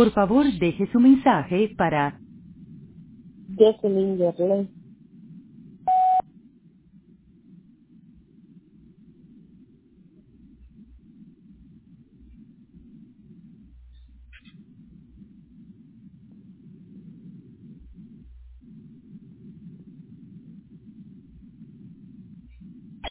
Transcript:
Por favor, deje su mensaje para Jocelyn Yerle.